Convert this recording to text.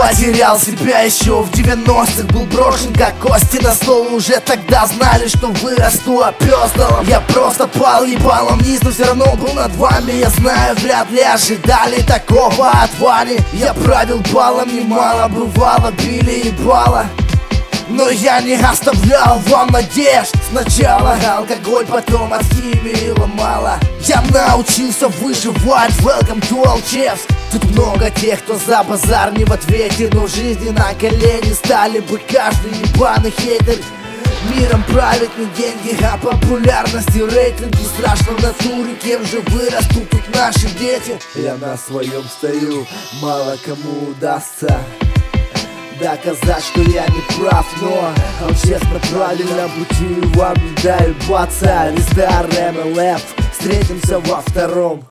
Потерял себя еще в 90-х, был брошен как кости на стол. Уже тогда знали, что вырасту опёздалом. Я просто пал ебалом вниз, но все равно был над вами. Я знаю, вряд ли ожидали такого от Вани. Я правил балом немало, бывало, били ебало, но я не оставлял вам надежд. Сначала алкоголь, потом от химии ломало. Я научился выживать, welcome to Alchevsk. Тут много тех, кто за базар не в ответе, но в жизни на колени стали бы каждый ебаный хейтер. Миром правят не деньги, а популярность и рейтинг. Не страшно в натуре, кем же вырастут тут наши дети. Я на своем стою, мало кому удастся доказать, что я не прав, но он честно правильно пути вам не дают баца. Листар МЛФ, встретимся во втором.